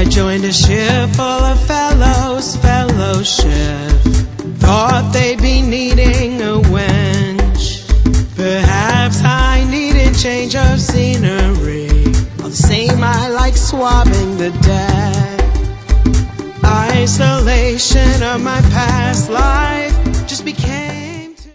I joined a ship full of fellows, fellowship. Thought they'd be needing a wench. Perhaps I needed change of scenery. All the same, I like swabbing the deck. Isolation of my past life just became